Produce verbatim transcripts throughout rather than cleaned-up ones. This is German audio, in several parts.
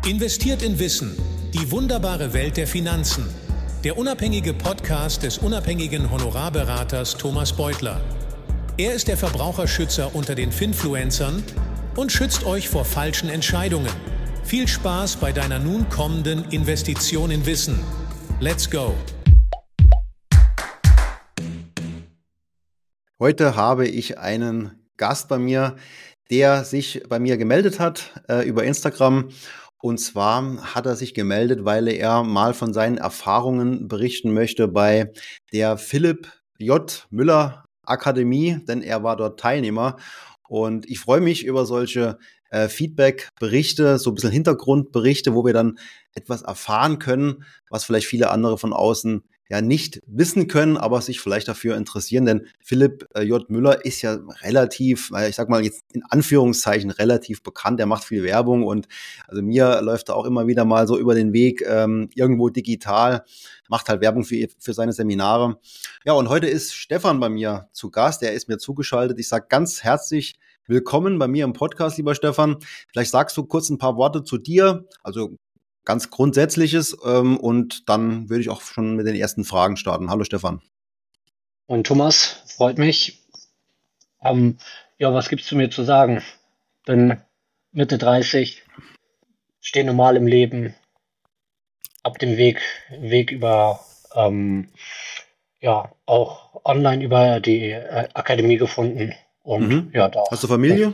Investiert in Wissen, die wunderbare Welt der Finanzen. Der unabhängige Podcast des unabhängigen Honorarberaters Thomas Beutler. Er ist der Verbraucherschützer unter den Finfluencern und schützt euch vor falschen Entscheidungen. Viel Spaß bei deiner nun kommenden Investition in Wissen. Let's go! Heute habe ich einen Gast bei mir, der sich bei mir gemeldet hat äh, über Instagram. Und zwar hat er sich gemeldet, weil er mal von seinen Erfahrungen berichten möchte bei der Philipp J. Müller Akademie, denn er war dort Teilnehmer. Und ich freue mich über solche äh, Feedback-Berichte, so ein bisschen Hintergrundberichte, wo wir dann etwas erfahren können, was vielleicht viele andere von außen ja nicht wissen können, aber sich vielleicht dafür interessieren, denn Philipp äh, J. Müller ist ja relativ, äh, ich sag mal jetzt in Anführungszeichen relativ bekannt, er macht viel Werbung und also mir läuft er auch immer wieder mal so über den Weg, ähm, irgendwo digital, macht halt Werbung für, für seine Seminare. Ja, und heute ist Stefan bei mir zu Gast, er ist mir zugeschaltet. Ich sage ganz herzlich willkommen bei mir im Podcast, lieber Stefan. Vielleicht sagst du kurz ein paar Worte zu dir, also ganz Grundsätzliches, ähm, und dann würde ich auch schon mit den ersten Fragen starten. Hallo Stefan. Und Thomas, freut mich. Ähm, ja, was gibt's zu mir zu sagen? Bin Mitte dreißig, stehe normal im Leben, hab den Weg, Weg über, ähm, ja, auch online über die äh, Akademie gefunden. Und Mhm. ja, da. Hast du Familie?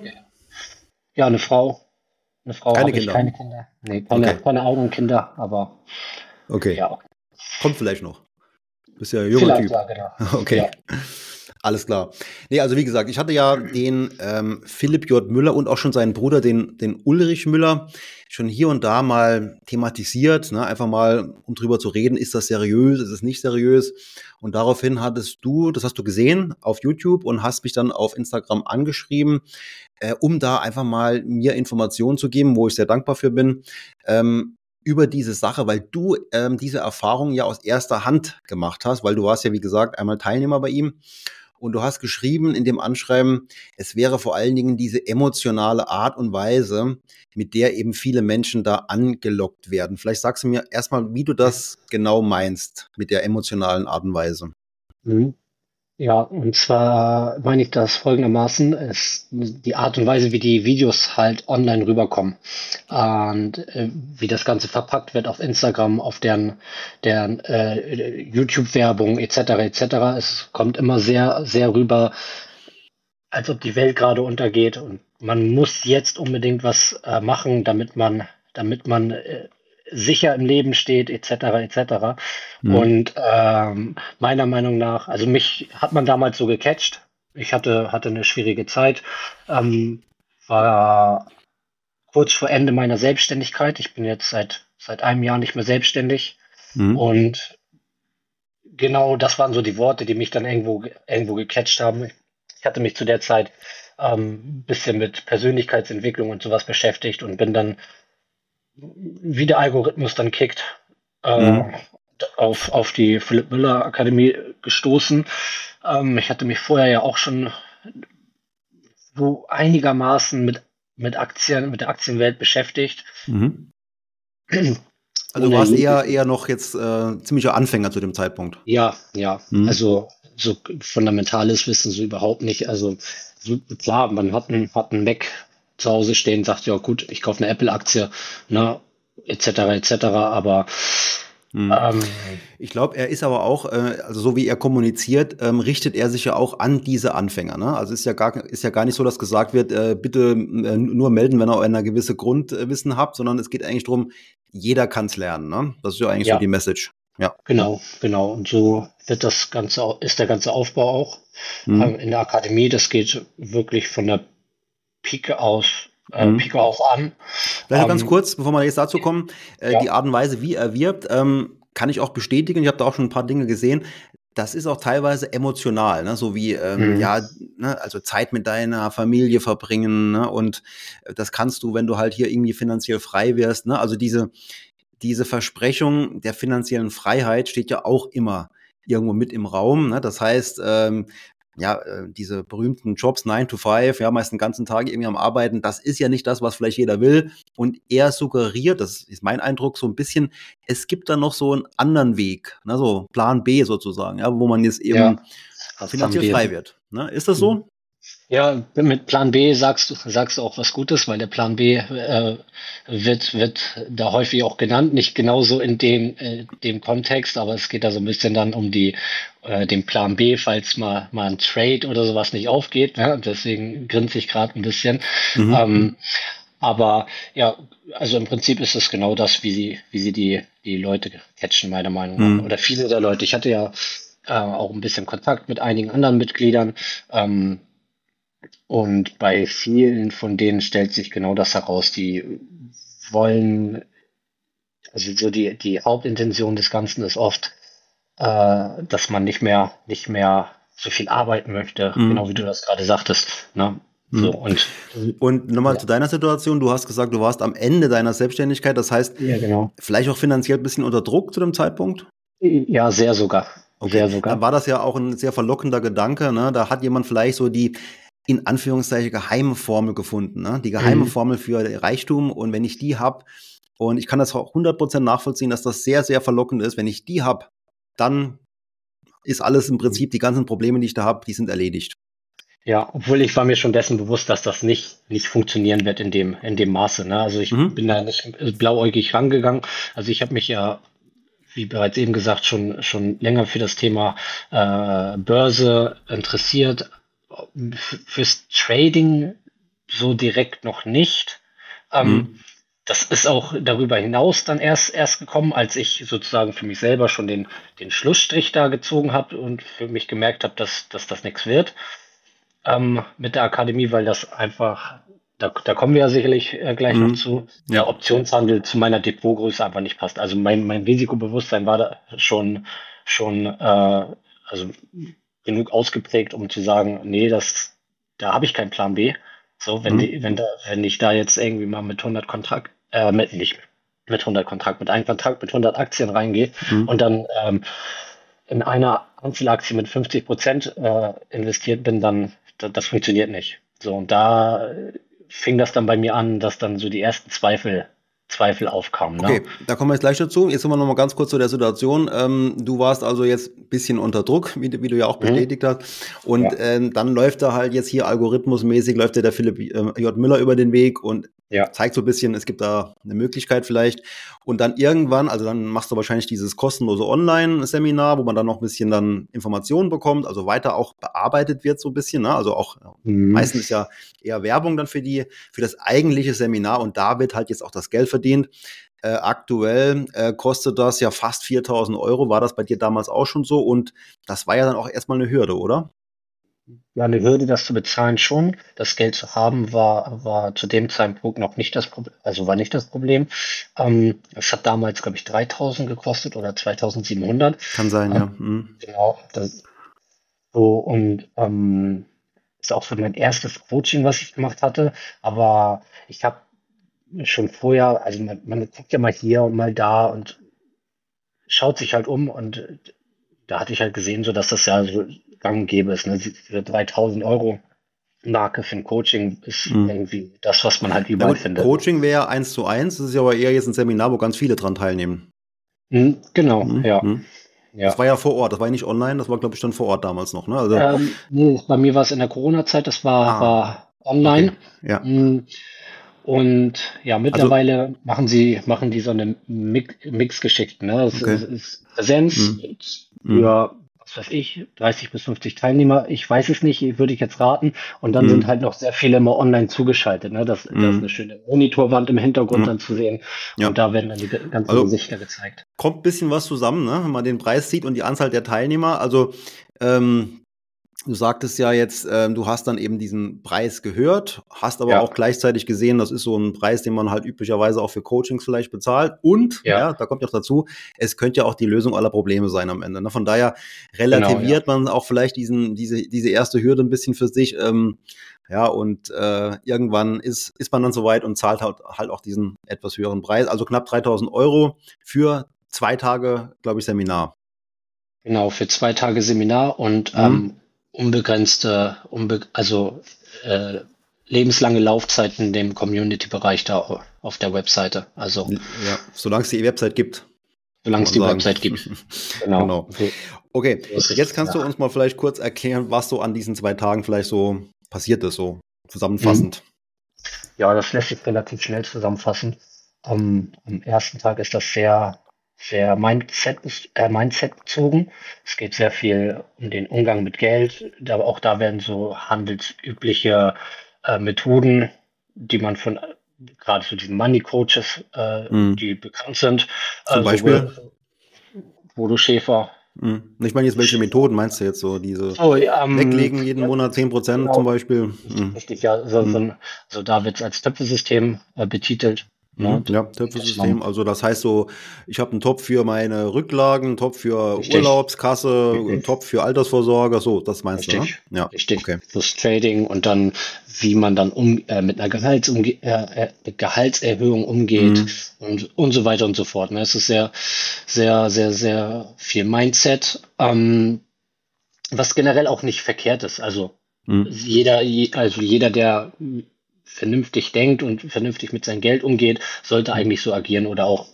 Ja, eine Frau. Eine Frau Keine habe ich, Kinder? keine Kinder. Nee, keine, Okay. keine eigenen Kinder, aber Okay, ja, kommt vielleicht noch. Bist ja ein junger vielleicht, Typ. ja, genau. Okay, Ja. alles klar. Nee, also wie gesagt, ich hatte ja den ähm, Philipp J. Müller und auch schon seinen Bruder, den, den Ulrich Müller, schon hier und da mal thematisiert, ne? Einfach mal, um drüber zu reden, ist das seriös, ist es nicht seriös? Und daraufhin hattest du, das hast du gesehen auf YouTube und hast mich dann auf Instagram angeschrieben, äh, um da einfach mal mir Informationen zu geben, wo ich sehr dankbar für bin, ähm, über diese Sache, weil du ähm, diese Erfahrung ja aus erster Hand gemacht hast, weil du warst ja, wie gesagt, einmal Teilnehmer bei ihm und du hast geschrieben in dem Anschreiben, es wäre vor allen Dingen diese emotionale Art und Weise, mit der eben viele Menschen da angelockt werden. Vielleicht sagst du mir erstmal, wie du das genau meinst mit der emotionalen Art und Weise. Mhm. Ja, und zwar meine ich das folgendermaßen, ist die Art und Weise, wie die Videos halt online rüberkommen und äh, wie das Ganze verpackt wird auf Instagram, auf deren, deren äh, YouTube-Werbung et cetera et cetera. Es kommt immer sehr, sehr rüber, als ob die Welt gerade untergeht und man muss jetzt unbedingt was äh, machen, damit man, damit man äh, sicher im Leben steht, et cetera et cetera. Mhm. Und ähm, meiner Meinung nach, also mich hat man damals so gecatcht. Ich hatte, hatte eine schwierige Zeit, ähm, war kurz vor Ende meiner Selbstständigkeit. Ich bin jetzt seit, seit einem Jahr nicht mehr selbstständig. Mhm. Und genau das waren so die Worte, die mich dann irgendwo, irgendwo gecatcht haben. Ich hatte mich zu der Zeit ähm, ein bisschen mit Persönlichkeitsentwicklung und sowas beschäftigt und bin dann, wie der Algorithmus dann kickt, äh, Mhm. auf, auf die Philipp Müller Akademie gestoßen. Ähm, ich hatte mich vorher ja auch schon so einigermaßen mit, mit Aktien, mit der Aktienwelt beschäftigt. Mhm. Also du Ohne warst Lu- eher, eher noch jetzt äh, ziemlicher Anfänger zu dem Zeitpunkt. Ja, ja, Mhm. also so fundamentales Wissen so überhaupt nicht. Also so, klar, man hat einen, hat einen Mac zu Hause stehen, sagt ja gut, ich kaufe eine Apple-Aktie, ne, et cetera et cetera. Aber Mhm. ähm, Ich glaube, er ist aber auch, äh, also so wie er kommuniziert, ähm, richtet er sich ja auch an diese Anfänger. Ne? Also ist ja gar, ist ja gar nicht so, dass gesagt wird, äh, bitte äh, nur melden, wenn ihr eine gewisse Grundwissen habt, sondern es geht eigentlich darum, jeder kann es lernen. Ne? Das ist ja eigentlich so ja, die Message. Ja. genau, genau. Und so wird das Ganze, au- ist der ganze Aufbau auch ähm, Mhm. in der Akademie. Das geht wirklich von der Pike aus, äh, Mhm. Pike auf an. Vielleicht noch ganz Ähm, kurz, bevor wir jetzt dazu kommen, äh, die ja, Art und Weise, wie er wirbt, ähm, kann ich auch bestätigen. Ich habe da auch schon ein paar Dinge gesehen. Das ist auch teilweise emotional, ne? So wie, ähm, mhm. ja, ne, also Zeit mit deiner Familie verbringen, ne? Und äh, das kannst du, wenn du halt hier irgendwie finanziell frei wirst, ne? Also diese, diese Versprechung der finanziellen Freiheit steht ja auch immer irgendwo mit im Raum, ne? Das heißt, ähm, ja, äh, diese berühmten Jobs nine to five, ja, meist den ganzen Tag irgendwie am Arbeiten, das ist ja nicht das, was vielleicht jeder will. Und er suggeriert, das ist mein Eindruck, so ein bisschen, es gibt da noch so einen anderen Weg, ne, so Plan B sozusagen, ja, wo man jetzt eben Ja, das haben finanziell wir. frei wird. Ne? Ist das so? Ja, mit Plan B sagst du sagst du auch was Gutes, weil der Plan B äh, wird wird da häufig auch genannt, nicht genauso in dem äh, dem Kontext, aber es geht da so ein bisschen dann um die äh, den Plan B, falls mal mal ein Trade oder sowas nicht aufgeht, ne? Deswegen grinse ich gerade ein bisschen. Mhm. Ähm, aber ja, also im Prinzip ist es genau das, wie sie wie sie die die Leute catchen, meiner Meinung nach. Mhm. Oder viele der Leute. Ich hatte ja äh, auch ein bisschen Kontakt mit einigen anderen Mitgliedern. Ähm, und bei vielen von denen stellt sich genau das heraus. Die wollen, also so die, die Hauptintention des Ganzen ist oft, äh, dass man nicht mehr, nicht mehr so viel arbeiten möchte, genau wie Mhm. du das gerade sagtest. Ne? So, Mhm. und Und nochmal ja, zu deiner Situation, du hast gesagt, du warst am Ende deiner Selbstständigkeit, das heißt, ja, genau. vielleicht auch finanziell ein bisschen unter Druck zu dem Zeitpunkt? Ja, sehr sogar. Okay, Sehr dann sogar. war das ja auch ein sehr verlockender Gedanke, ne? Da hat jemand vielleicht so die in Anführungszeichen geheime Formel gefunden, ne? Die geheime Mhm. Formel für Reichtum. Und wenn ich die habe, und ich kann das auch hundert Prozent nachvollziehen, dass das sehr, sehr verlockend ist, wenn ich die habe, dann ist alles im Prinzip, die ganzen Probleme, die ich da habe, die sind erledigt. Ja, obwohl ich war mir schon dessen bewusst, dass das nicht, nicht funktionieren wird in dem, in dem Maße. Ne? Also ich Mhm. bin da nicht blauäugig rangegangen. Also ich habe mich ja, wie bereits eben gesagt, schon, schon länger für das Thema äh, Börse interessiert. F- Fürs Trading so direkt noch nicht. Ähm, Mhm. Das ist auch darüber hinaus dann erst, erst gekommen, als ich sozusagen für mich selber schon den, den Schlussstrich da gezogen habe und für mich gemerkt habe, dass, dass das nichts wird ähm, mit der Akademie, weil das einfach, da, da kommen wir ja sicherlich äh, gleich noch Mhm. zu, der Ja. Optionshandel zu meiner Depotgröße einfach nicht passt. Also mein, mein Risikobewusstsein war da schon, schon äh, also genug ausgeprägt, um zu sagen, nee, das, da habe ich keinen Plan B. So, wenn Mhm. die, wenn da, wenn ich da jetzt irgendwie mal mit hundert Kontrakt, äh, mit, nicht mit hundert Kontrakt, mit einem Kontrakt mit hundert Aktien reingehe Mhm. und dann ähm, in einer Einzelaktie mit fünfzig Prozent äh, investiert bin, dann da, das funktioniert nicht. So, und da äh, fing das dann bei mir an, dass dann so die ersten Zweifel, Zweifel aufkamen, ne? Okay, da kommen wir jetzt gleich dazu. Jetzt sind wir noch mal ganz kurz zu der Situation. Ähm, du warst also jetzt ein bisschen unter Druck, wie, du- wie du ja auch Mhm. bestätigt hast. Und Ja, ähm, dann läuft da halt jetzt hier algorithmusmäßig, läuft dir der Philipp äh, J. Müller über den Weg und ja. zeigt so ein bisschen, es gibt da eine Möglichkeit vielleicht. Und dann irgendwann, also dann machst du wahrscheinlich dieses kostenlose Online-Seminar, wo man dann noch ein bisschen dann Informationen bekommt, also weiter auch bearbeitet wird so ein bisschen. Ne? Also auch, ja, Mhm. meistens ist ja eher Werbung dann für die, für das eigentliche Seminar und da wird halt jetzt auch das Geld verdient. Äh, aktuell äh, kostet das ja fast viertausend Euro. War das bei dir damals auch schon so? Und das war ja dann auch erstmal eine Hürde, oder? Ja, eine Hürde, das zu bezahlen schon. Das Geld zu haben war, war zu dem Zeitpunkt noch nicht das Problem, also war nicht das Problem. Ähm, es hat damals, glaube ich, dreitausend gekostet oder zweitausendsiebenhundert. Kann sein, ja. Ähm, Mhm. genau, das, so und ähm, ist auch so mein erstes Coaching, was ich gemacht hatte. Aber ich habe schon vorher, also man, man guckt ja mal hier und mal da und schaut sich halt um und äh, da hatte ich halt gesehen, so dass das ja so gang und gäbe ist. Ne? Diese dreitausend Euro Marke für ein Coaching ist Mhm. irgendwie das, was man halt Na überall gut, findet. Ne? Coaching wäre eins zu eins. Das ist ja aber eher jetzt ein Seminar, wo ganz viele dran teilnehmen. Mhm, genau, Mhm. ja, Mhm. Das ja. war ja vor Ort, das war ja nicht online, das war, glaube ich, dann vor Ort damals noch, ne? Also, Ähm, nee, bei mir war es in der Corona-Zeit, das war, ah, war okay, online. ja. Mhm. Und ja, Also, mittlerweile machen sie, machen die so eine Mix, Mix-Geschichte, ne? Es okay. ist, ist Präsenz Mhm. Mhm. für, was weiß ich, dreißig bis fünfzig Teilnehmer. Ich weiß es nicht, würde ich jetzt raten. Und dann sind Mhm. halt noch sehr viele immer online zugeschaltet, ne? Das, da ist eine Mhm. schöne Monitorwand im Hintergrund Ja. dann zu sehen. Und Ja. da werden dann die ge- ganzen Also, Gesichter gezeigt. kommt ein bisschen was zusammen, ne? Wenn man den Preis sieht und die Anzahl der Teilnehmer. Also, ähm, du sagtest ja jetzt, ähm, du hast dann eben diesen Preis gehört, hast aber Ja, auch gleichzeitig gesehen, das ist so ein Preis, den man halt üblicherweise auch für Coachings vielleicht bezahlt. Und, ja, ja, da kommt ja auch dazu, es könnte ja auch die Lösung aller Probleme sein am Ende. Ne? Von daher genau, ja. relativiert man auch vielleicht diesen, diese, diese erste Hürde ein bisschen für sich. Ähm, ja, und äh, irgendwann ist, ist man dann soweit und zahlt halt, halt auch diesen etwas höheren Preis. Also knapp dreitausend Euro für zwei Tage, glaube ich, Seminar. Genau, für zwei Tage Seminar und ähm, Hm? unbegrenzte, unbe also äh, lebenslange Laufzeit in dem Community-Bereich da auf der Webseite. Also Ja, solange es die Website gibt, solange kann es man die sagen. Website gibt. Genau. Genau. So, Okay, so ist jetzt richtig, kannst du ja. uns mal vielleicht kurz erklären, was so an diesen zwei Tagen vielleicht so passiert ist, so Mhm. zusammenfassend. Ja, das lässt sich relativ schnell zusammenfassen. Am, am ersten Tag ist das sehr, sehr Mindset, äh, Mindset bezogen. Es geht sehr viel um den Umgang mit Geld. Da, auch da werden so handelsübliche äh, Methoden, die man von äh, gerade zu diesen Money Coaches, äh, Mhm. die bekannt sind, Zum äh, so Beispiel, Will- Bodo Schäfer. mhm. Ich meine jetzt, welche Methoden meinst du jetzt so? Diese So, ja, ähm, weglegen jeden ja, Monat zehn Prozent zum genau, Beispiel? richtig, Mhm. richtig, ja, so, so Mhm. ein, also da wird es als Töpfesystem äh, betitelt, ne, Mhm. Ja, dass man, Töpfesystem. Also das heißt so, ich habe einen Topf für meine Rücklagen, einen Topf für richtig, Urlaubskasse, einen richtig, Topf für Altersvorsorge. So, das meinst du, ne? richtig, Ja, richtig, okay. plus Trading und dann, wie man dann um, äh, mit einer Gehaltsumge äh, äh, mit Gehaltserhöhung umgeht Mhm. und, und so weiter und so fort. Ne? Es ist sehr, sehr, sehr, sehr viel Mindset, ähm, was generell auch nicht verkehrt ist. Also Mhm. jeder, je- also jeder, der vernünftig denkt und vernünftig mit seinem Geld umgeht, sollte Mhm. eigentlich so agieren oder auch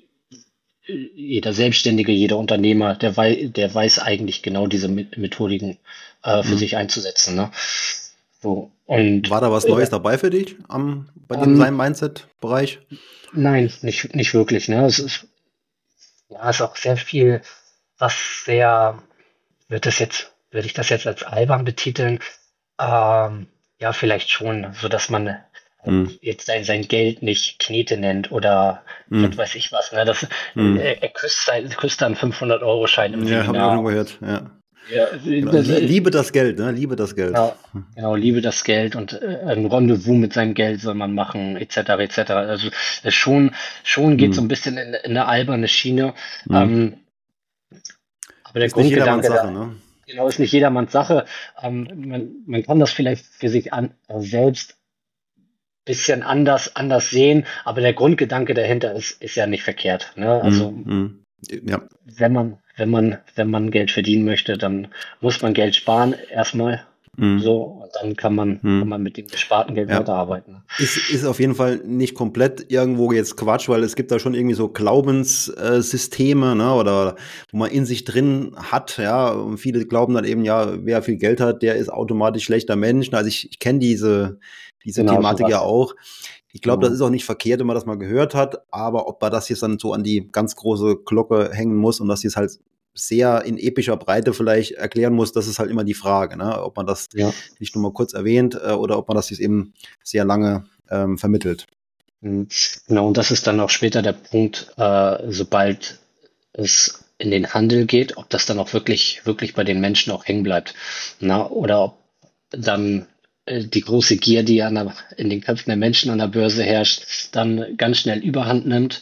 jeder Selbstständige, jeder Unternehmer, der weiß, der weiß eigentlich genau diese Me- Methodiken äh, für Mhm. sich einzusetzen. Ne? So, und War da was äh, Neues dabei für dich am, bei diesem ähm, seinem Mindset-Bereich? nein, nicht, nicht wirklich. Ne? Es ist, ja, es ist auch sehr viel, was sehr, wird das jetzt, würde ich das jetzt als albern betiteln? Ähm, ja, vielleicht schon, so dass man äh, Mhm. jetzt sein, sein Geld nicht Knete nennt oder was Mhm. weiß ich was. Ne? Das, äh, Mhm. er küsst, sein, küsst dann fünfhundert-Euro-Schein im Ja, habe ich auch schon Seminar. gehört. Ja. Ja, Genau. das, Lie- äh, Liebe das Geld, ne? Liebe das Geld. genau, genau, liebe das Geld und äh, ein Rendezvous mit seinem Geld soll man machen, et cetera, et cetera. Also es schon, schon geht so Mhm. ein bisschen in, in eine alberne Schiene. Mhm. Ähm, aber der Ist nicht jedermanns Grundgedanke da, Sache, ne? genau, ist nicht jedermanns Sache. Ähm, man, man kann das vielleicht für sich an, äh, selbst bisschen anders, anders sehen, aber der Grundgedanke dahinter ist, ist ja nicht verkehrt. Ne? Also Mhm. Mhm. Ja. wenn man, wenn man, wenn man Geld verdienen möchte, dann muss man Geld sparen erstmal. Mhm. So, und dann kann man, kann Mhm. man mit dem gesparten Geld Ja. weiterarbeiten. Ist, ist auf jeden Fall nicht komplett irgendwo jetzt Quatsch, weil es gibt da schon irgendwie so Glaubenssysteme, ne, oder wo man in sich drin hat, ja, und viele glauben dann eben, ja, wer viel Geld hat, der ist automatisch schlechter Mensch. Also ich, ich kenne diese, diese Genau, Thematik ja sowas. auch. Ich glaube, das Genau. ist auch nicht verkehrt, wenn man das mal gehört hat, aber ob man das jetzt dann so an die ganz große Glocke hängen muss und das jetzt halt sehr in epischer Breite vielleicht erklären muss, das ist halt immer die Frage, ne? Ob man das Ja. nicht nur mal kurz erwähnt äh, oder ob man das jetzt eben sehr lange ähm, vermittelt. Mhm. Genau, und das ist dann auch später der Punkt, äh, sobald es in den Handel geht, ob das dann auch wirklich, wirklich bei den Menschen auch hängen bleibt. Na, oder ob dann äh, die große Gier, die an der, in den Köpfen der Menschen an der Börse herrscht, dann ganz schnell Überhand nimmt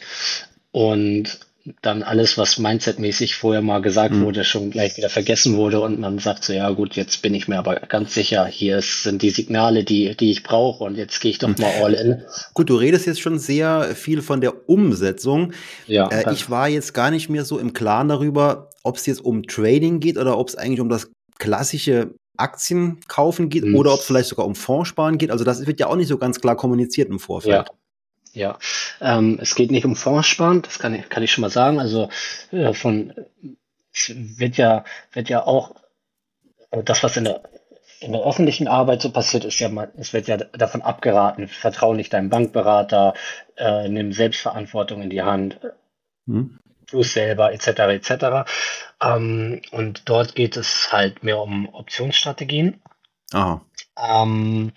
und dann alles, was mindsetmäßig vorher mal gesagt Mhm. wurde, schon gleich wieder vergessen wurde und man sagt so, ja gut, jetzt bin ich mir aber ganz sicher, hier ist, sind die Signale, die, die ich brauche und jetzt gehe ich doch mal all in. Gut, du redest jetzt schon sehr viel von der Umsetzung. Ja, Äh, äh, ich war jetzt gar nicht mehr so im Klaren darüber, ob es jetzt um Trading geht oder ob es eigentlich um das klassische Aktienkaufen geht hm, oder ob es vielleicht sogar um Fondssparen geht. Also das wird ja auch nicht so ganz klar kommuniziert im ja, Vorfeld. ja. Ähm, es geht nicht um Fondssparen, das kann ich, kann ich schon mal sagen. Also äh, von es wird ja, wird ja auch äh, das, was in der in der öffentlichen Arbeit so passiert, ist ja mal, es wird ja davon abgeraten, vertrau nicht deinem Bankberater, äh, nimm Selbstverantwortung in die Hand, Mhm. tu es selber, et cetera, et cetera. Ähm, und dort geht es halt mehr um Optionsstrategien. Aha. Ähm,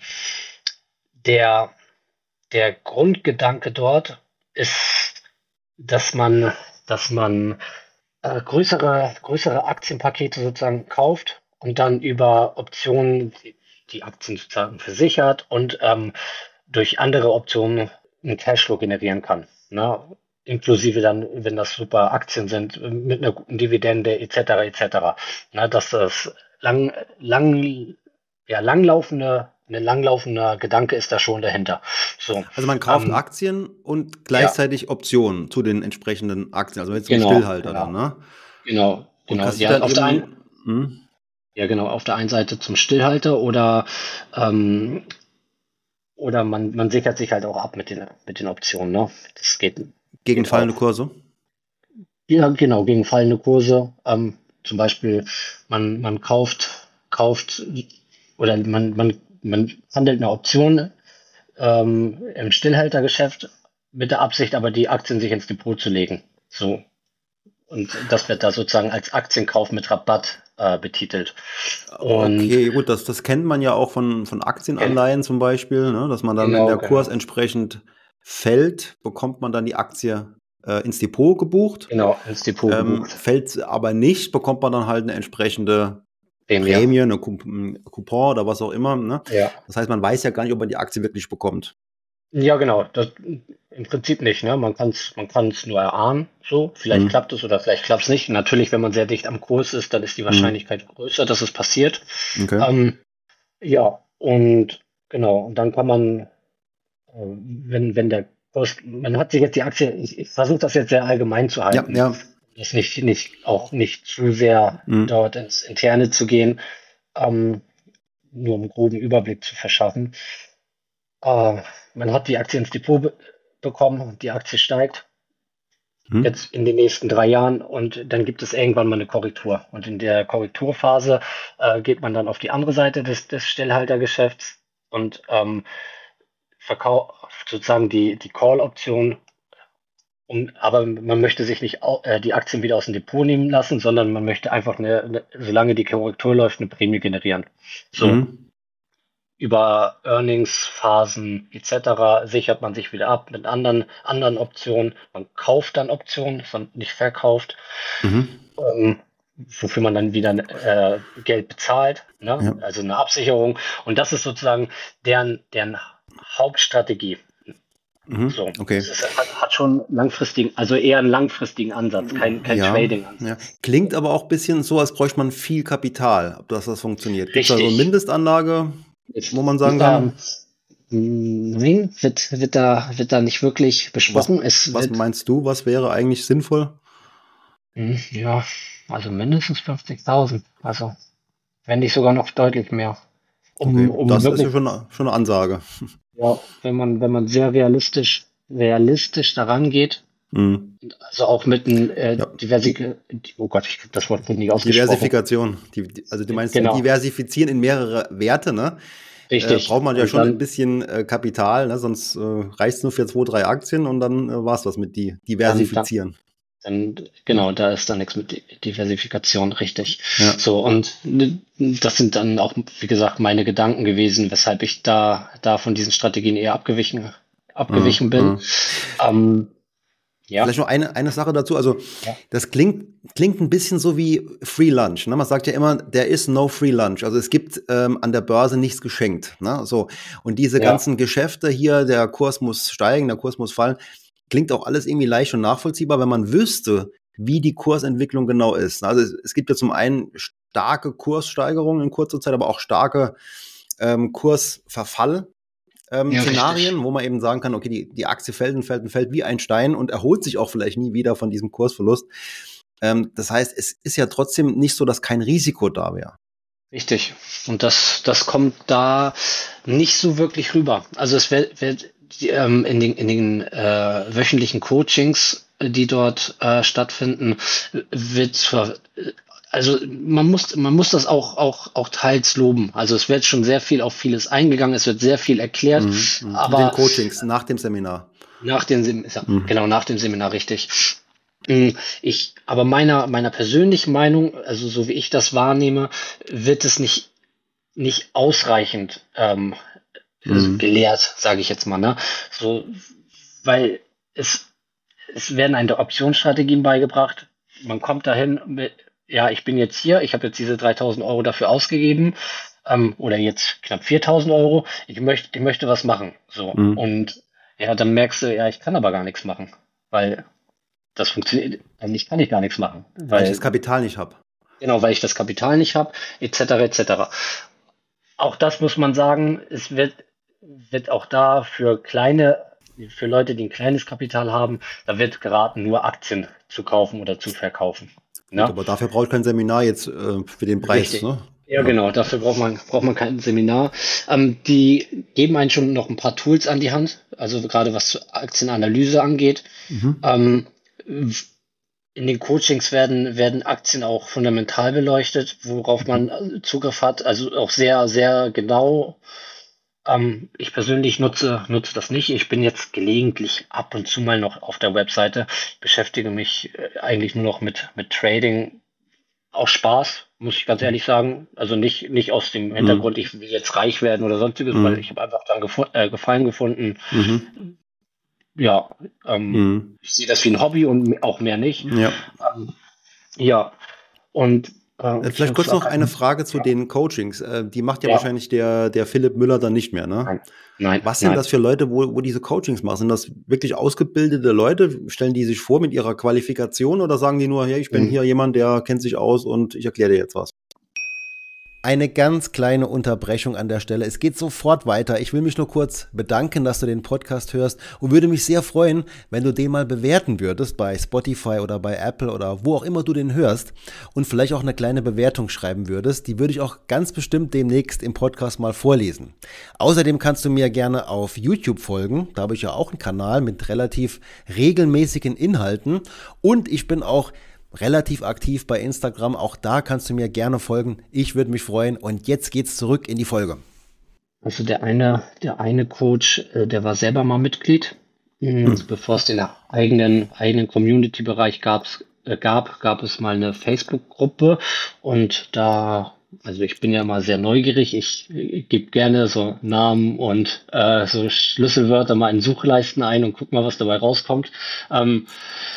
der, der Grundgedanke dort ist, dass man, dass man äh, größere, größere Aktienpakete sozusagen kauft und dann über Optionen die, die Aktien sozusagen versichert und ähm, durch andere Optionen einen Cashflow generieren kann. Ne? Inklusive dann, wenn das super Aktien sind, mit einer guten Dividende et cetera et cetera. Ne? Dass das lang, lang, ja, langlaufende, ein langlaufender Gedanke ist da schon dahinter. So, Also man kauft ähm, Aktien und ja, gleichzeitig Optionen zu den entsprechenden Aktien, also jetzt so ein genau, Stillhalter dann, genau, ne? genau, Und genau. kassiert Ja, dann auf der einen, eben, hm? Ja, genau, auf der einen Seite zum Stillhalter oder, ähm, oder man, man sichert sich halt auch ab mit den, mit den Optionen, ne? Das geht, Gegen geht fallende auch. Kurse? Ja, genau, gegen fallende Kurse. Ähm, zum Beispiel, man, man kauft, kauft oder man, man, man handelt eine Option ähm, im Stillhaltergeschäft mit der Absicht, aber die Aktien sich ins Depot zu legen. So. Und das wird da sozusagen als Aktienkauf mit Rabatt äh, betitelt. Und Okay, gut, das, das kennt man ja auch von, von Aktienanleihen zum Beispiel, ne? Dass man dann, wenn genau, der genau, Kurs entsprechend fällt, bekommt man dann die Aktie äh, ins Depot gebucht. genau, ins Depot Ähm, gebucht. fällt sie aber nicht, bekommt man dann halt eine entsprechende Prämie. Prämie, eine Coup- ein Coupon oder was auch immer. Ne? Ja. Das heißt, man weiß ja gar nicht, ob man die Aktie wirklich bekommt. Ja, genau. Das, im Prinzip nicht, ne? Man kann es man kann's nur erahnen, so. Vielleicht Hm. klappt es oder vielleicht klappt es nicht. Natürlich, wenn man sehr dicht am Kurs ist, dann ist die Hm. Wahrscheinlichkeit größer, dass es passiert. Okay. Ähm, ja, und genau, und dann kann man, äh, wenn, wenn der Kurs, man hat sich jetzt die Aktie, ich, ich versuche das jetzt sehr allgemein zu Ja, halten, ja. das nicht, nicht, auch nicht zu sehr Hm. dort ins Interne zu gehen, ähm, nur um einen groben Überblick zu verschaffen. Äh, man hat die Aktie ins Depot be bekommen und die Aktie steigt Hm. jetzt in den nächsten drei Jahren und dann gibt es irgendwann mal eine Korrektur. Und in der Korrekturphase äh, geht man dann auf die andere Seite des, des Stellhaltergeschäfts und ähm, verkauft sozusagen die, die Call-Option. Um, aber man möchte sich nicht au äh, die Aktien wieder aus dem Depot nehmen lassen, sondern man möchte einfach, eine, eine, solange die Korrektur läuft, eine Prämie generieren. So. Hm. Über Earnings-Phasen et cetera sichert man sich wieder ab mit anderen, anderen Optionen. Man kauft dann Optionen, sondern nicht verkauft, Mhm. ähm, wofür man dann wieder äh, Geld bezahlt, ne? Ja. Also eine Absicherung. Und das ist sozusagen deren, deren Hauptstrategie. Mhm. So, Okay. das ist, hat, hat schon langfristigen, also eher einen langfristigen Ansatz, kein, kein Ja, Trading-Ansatz. ja. Klingt aber auch ein bisschen so, als bräuchte man viel Kapital, ob das, das funktioniert. Gibt es da so eine Richtig. Mindestanlage, wo man sagen Ähm, kann? nein, wird, wird da, wird da nicht wirklich Was, besprochen. Es was wird, meinst du, was wäre eigentlich sinnvoll? Hm, ja, also mindestens fünfzigtausend. Also, wenn nicht sogar noch deutlich mehr. Um, Okay, um das ist ja wirklich, schon, eine- schon eine Ansage. ja, wenn man, wenn man sehr realistisch, realistisch daran geht, Mhm. also auch mit einem äh, Ja. Diversik, oh Gott, ich krieg das Wort nicht ausgesprochen. Diversifikation. Die, die- also du meinst Genau, diversifizieren in mehrere Werte, ne? Äh, richtig. braucht man ja Und schon ein dann, bisschen äh, Kapital, ne? Sonst äh, reicht es nur für zwei, drei Aktien und dann äh, war es das mit die dann, dann, diversifizieren. dann, genau, da ist dann nichts mit Di- Diversifikation, richtig. Ja. So, und ne, das sind dann auch, wie gesagt, meine Gedanken gewesen, weshalb ich da, da von diesen Strategien eher abgewichen, abgewichen Mhm. bin. Mhm. Ähm, ja, Vielleicht noch eine, eine Sache dazu. Also, ja, das klingt, klingt ein bisschen so wie Free Lunch. Ne? Man sagt ja immer, there is no free lunch. Also, es gibt ähm, an der Börse nichts geschenkt. Ne? So. Und diese ja, ganzen Geschäfte hier, der Kurs muss steigen, der Kurs muss fallen, klingt auch alles irgendwie leicht und nachvollziehbar, wenn man wüsste, wie die Kursentwicklung genau ist. Also, es, es gibt ja zum einen starke Kurssteigerungen in kurzer Zeit, aber auch starke ähm, Kursverfall. Ähm, ja, richtig. Szenarien, wo man eben sagen kann, okay, die, die Aktie fällt und fällt und fällt wie ein Stein und erholt sich auch vielleicht nie wieder von diesem Kursverlust. Ähm, das heißt, es ist ja trotzdem nicht so, dass kein Risiko da wäre. Richtig. Und das, das kommt da nicht so wirklich rüber. Also es wird, wird ähm, in den, in den äh, wöchentlichen Coachings, äh, die dort äh, stattfinden, wird zwar, äh, also man muss, man muss das auch, auch, auch teils loben. Also es wird schon sehr viel auf vieles eingegangen, es wird sehr viel erklärt, Mhm. Mhm. In den aber Coachings, nach dem Seminar. nach dem Seminar, Mhm. genau, nach dem Seminar, richtig. Mm, Ich, aber meiner, meiner persönlichen Meinung, also so wie ich das wahrnehme, wird es nicht, nicht ausreichend ähm, also Mhm. gelehrt, sage ich jetzt mal, ne? So, weil es, es werden eine Optionsstrategien beigebracht. Man kommt dahin mit, ja, ich bin jetzt hier, ich habe jetzt diese dreitausend Euro dafür ausgegeben, ähm, oder jetzt knapp viertausend Euro. Ich möchte, ich möchte was machen. So. Mhm. Und ja, dann merkst du, ja, ich kann aber gar nichts machen, weil das funktioniert, eigentlich kann ich gar nichts machen, Weil ich das weil, Kapital nicht habe. genau, weil ich das Kapital nicht habe, et cetera, et cetera. Auch das muss man sagen, es wird, wird auch da für kleine, für Leute, die ein kleines Kapital haben, da wird geraten, nur Aktien zu kaufen oder zu verkaufen. Gut, Ne? aber dafür brauche ich kein Seminar jetzt äh, für den Preis. Richtig. Ne? Ja, genau, dafür braucht man, braucht man kein Seminar. Ähm, die geben einen schon noch ein paar Tools an die Hand, also gerade was zur Aktienanalyse angeht. Mhm. Ähm, in den Coachings werden, werden Aktien auch fundamental beleuchtet, worauf man äh, Zugriff hat, also auch sehr, sehr genau. Ähm, ich persönlich nutze, nutze das nicht. Ich bin jetzt gelegentlich ab und zu mal noch auf der Webseite, beschäftige mich äh, eigentlich nur noch mit, mit Trading. Aus Spaß, muss ich ganz ehrlich sagen. Also nicht, nicht aus dem Mhm. Hintergrund, ich will jetzt reich werden oder sonstiges, weil ich Mhm. habe einfach dann gefo- äh, Gefallen gefunden. Mhm. Ja, ähm, Mhm. ich sehe das wie ein Hobby und auch mehr nicht. Ja. Ähm, ja, und äh, Äh, Vielleicht kurz noch eine Beziehungsweise, Frage zu ja, den Coachings. Äh, Die macht ja ja, wahrscheinlich der, der Philipp Müller dann nicht mehr, ne? nein, nein, Was sind nein. das für Leute, wo, wo diese Coachings machen? Sind das wirklich ausgebildete Leute? Stellen die sich vor mit ihrer Qualifikation oder sagen die nur, hey, ich bin Hm. hier jemand, der kennt sich aus und ich erkläre dir jetzt was? Eine ganz kleine Unterbrechung an der Stelle. Es geht sofort weiter. Ich will mich nur kurz bedanken, dass du den Podcast hörst und würde mich sehr freuen, wenn du den mal bewerten würdest bei Spotify oder bei Apple oder wo auch immer du den hörst und vielleicht auch eine kleine Bewertung schreiben würdest. Die würde ich auch ganz bestimmt demnächst im Podcast mal vorlesen. Außerdem kannst du mir gerne auf YouTube folgen. Da habe ich ja auch einen Kanal mit relativ regelmäßigen Inhalten und ich bin auch relativ aktiv bei Instagram. Auch da kannst du mir gerne folgen. Ich würde mich freuen. Und jetzt geht's zurück in die Folge. Also der eine, der eine Coach, äh, der war selber mal Mitglied. Hm, Hm. Bevor es den eigenen, eigenen Community-Bereich gab, äh, gab, gab es mal eine Facebook-Gruppe und da, also ich bin ja mal sehr neugierig, ich, äh, gebe gerne so Namen und äh, so Schlüsselwörter mal in Suchleisten ein und guck mal, was dabei rauskommt. Ähm,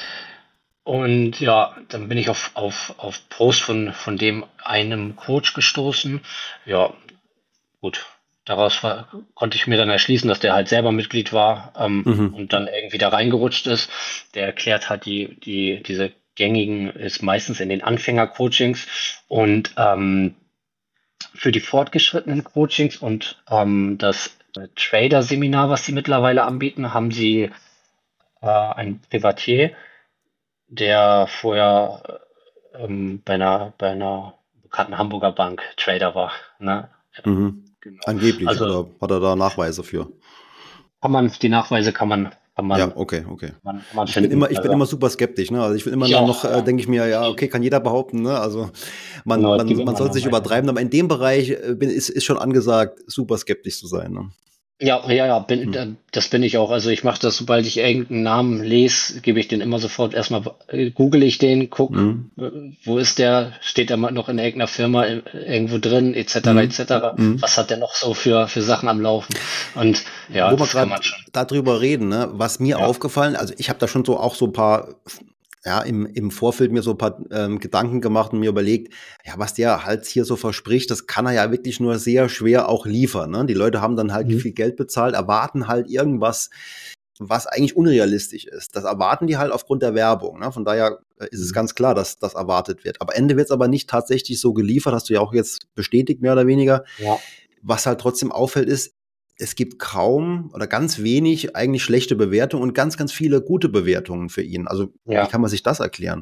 und ja, dann bin ich auf, auf, auf Post von, von dem einem Coach gestoßen. Ja, gut, daraus war, konnte ich mir dann erschließen, dass der halt selber Mitglied war ähm, Mhm. und dann irgendwie da reingerutscht ist. Der erklärt halt die, die, diese gängigen, ist meistens in den Anfänger-Coachings und ähm, für die fortgeschrittenen Coachings und ähm, das äh, Trader-Seminar, was sie mittlerweile anbieten, haben sie äh, einen Privatier, der vorher äh, ähm, bei einer, bei einer bekannten Hamburger Bank Trader war. Ne? Ja, Mhm. genau. Angeblich, Also oder hat er da Nachweise für? kann man, die Nachweise kann man, kann Ja, man, okay, okay. kann man, kann man Ich bin finden. immer, ich bin Also immer super skeptisch, ne? Also ich bin immer ich dann auch, noch, äh, ja. denke ich mir, ja, okay, kann jeder behaupten, ne? Also man, Genau, es man, gibt man immer soll es nicht Nachweise. übertreiben, aber in dem Bereich äh, bin, ist, ist schon angesagt, super skeptisch zu sein, ne? Ja, ja, ja, bin, Hm. äh, das bin ich auch. Also ich mache das, sobald ich irgendeinen Namen lese, gebe ich den immer sofort erstmal, äh, google ich den, guck, Hm. äh, wo ist der, steht der mal noch in irgendeiner Firma äh, irgendwo drin, et cetera, et Hm. cetera. Hm. Was hat der noch so für, für Sachen am Laufen? Und ja, Wo wir das kann gerade man schon. darüber reden, ne, was mir Ja. aufgefallen, also ich habe da schon so auch so ein paar, ja, im, im Vorfeld mir so ein paar ähm, Gedanken gemacht und mir überlegt, ja, was der halt hier so verspricht, das kann er ja wirklich nur sehr schwer auch liefern. Ne? Die Leute haben dann halt Mhm. viel Geld bezahlt, erwarten halt irgendwas, was eigentlich unrealistisch ist. Das erwarten die halt aufgrund der Werbung. Ne? Von daher äh, ist es Mhm. ganz klar, dass das erwartet wird. Aber Ende wird es aber nicht tatsächlich so geliefert, hast du ja auch jetzt bestätigt, mehr oder weniger. Ja, Was halt trotzdem auffällt, ist, es gibt kaum oder ganz wenig eigentlich schlechte Bewertungen und ganz, ganz viele gute Bewertungen für ihn. Also, wie ja. kann man sich das erklären?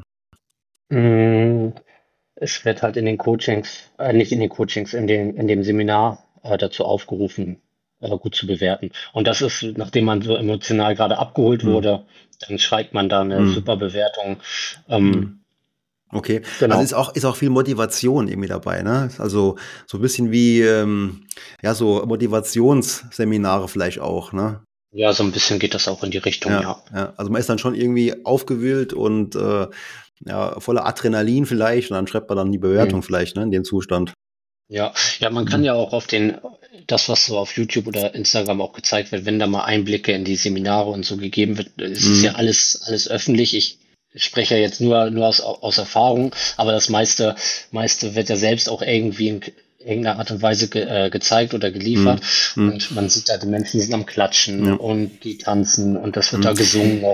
Mm, Es wird halt in den Coachings, äh, nicht in den Coachings, in den, in dem Seminar äh, dazu aufgerufen, äh, gut zu bewerten. Und das ist, nachdem man so emotional gerade abgeholt Hm. wurde, dann schreibt man da eine Hm. super Bewertung. Ähm, Hm. Okay, also ist genau. auch, ist auch viel Motivation irgendwie dabei, ne? Also so ein bisschen wie, ähm, ja, so Motivationsseminare vielleicht auch, ne? Ja, so ein bisschen geht das auch in die Richtung, Ja, ja. ja. Also man ist dann schon irgendwie aufgewühlt und äh, ja, voller Adrenalin vielleicht und dann schreibt man dann die Hm. Bewertung vielleicht, ne, in dem Zustand. Ja, ja, man kann Mhm. ja auch auf den, das, was so auf YouTube oder Instagram auch gezeigt wird, wenn da mal Einblicke in die Seminare und so gegeben wird, es ist ja Mhm. alles, alles öffentlich. Ich spreche ja jetzt nur, nur aus, aus Erfahrung, aber das meiste, meiste wird ja selbst auch irgendwie in irgendeiner Art und Weise ge, äh, gezeigt oder geliefert. Mhm. Mhm. Und man sieht da, die Menschen sind am Klatschen Ja. und die tanzen und das wird da Mhm. gesungen noch.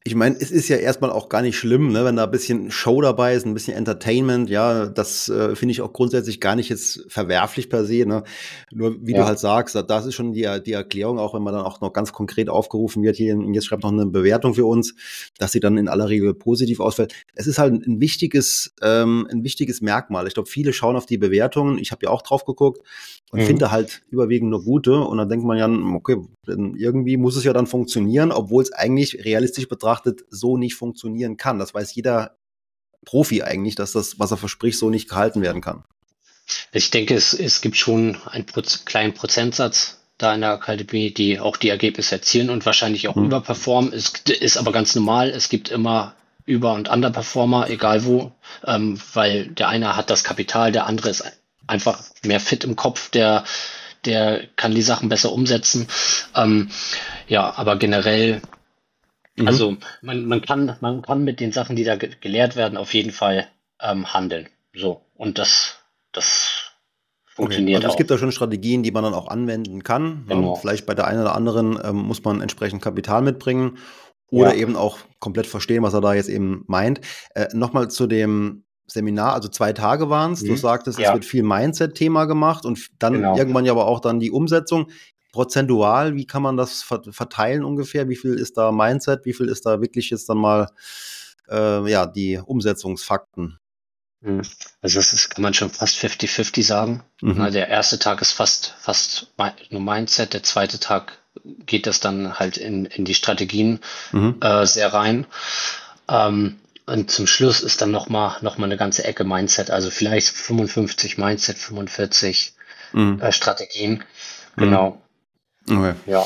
Ich meine, es ist ja erstmal auch gar nicht schlimm, ne, wenn da ein bisschen Show dabei ist, ein bisschen Entertainment, ja, das äh, finde ich auch grundsätzlich gar nicht jetzt verwerflich per se, ne. Nur wie du Ja. halt sagst, da- das ist schon die, die Erklärung, auch wenn man dann auch noch ganz konkret aufgerufen wird, hier, und jetzt schreibt noch eine Bewertung für uns, dass sie dann in aller Regel positiv ausfällt. Es ist halt ein wichtiges, ähm, ein wichtiges Merkmal. Ich glaube, viele schauen auf die Bewertungen, ich habe ja auch drauf geguckt und Mhm. finde halt überwiegend nur gute und dann denkt man ja, okay, denn irgendwie muss es ja dann funktionieren, obwohl es eigentlich realistisch betrachtet so nicht funktionieren kann. Das weiß jeder Profi eigentlich, dass das, was er verspricht, so nicht gehalten werden kann. Ich denke, es, es gibt schon einen Proz kleinen Prozentsatz da in der Akademie, die auch die Ergebnisse erzielen und wahrscheinlich auch Mhm. überperformen. Es ist aber ganz normal. Es gibt immer Über- und Underperformer, egal wo, ähm, weil der eine hat das Kapital, der andere ist einfach mehr fit im Kopf, der, der kann die Sachen besser umsetzen. Ähm, ja, aber generell, Mhm. also man, man kann, man kann mit den Sachen, die da ge gelehrt werden, auf jeden Fall ähm, handeln. So. Und das, das Okay, funktioniert also es auch. gibt da schon Strategien, die man dann auch anwenden kann. Ne? Genau. Vielleicht bei der einen oder anderen ähm, muss man entsprechend Kapital mitbringen oder Ja. eben auch komplett verstehen, was er da jetzt eben meint. Äh, Nochmal zu dem Seminar, also zwei Tage waren es. Du Mhm. sagtest, es Ja, wird viel Mindset-Thema gemacht und f- dann genau. irgendwann ja aber auch dann die Umsetzung. Prozentual, wie kann man das ver- verteilen ungefähr? Wie viel ist da Mindset? Wie viel ist da wirklich jetzt dann mal äh, ja, die Umsetzungsfakten? Mhm. Also das ist, kann man schon fast fünfzig fünfzig sagen. Na, Mhm. der erste Tag ist fast, fast mi- nur Mindset, der zweite Tag geht das dann halt in, in die Strategien Mhm. äh, sehr rein. Ähm, und zum Schluss ist dann nochmal noch mal eine ganze Ecke Mindset, also vielleicht fünfundfünfzig Mindset, fünfundvierzig Mhm. äh, Strategien. Mhm. Genau, Okay. ja.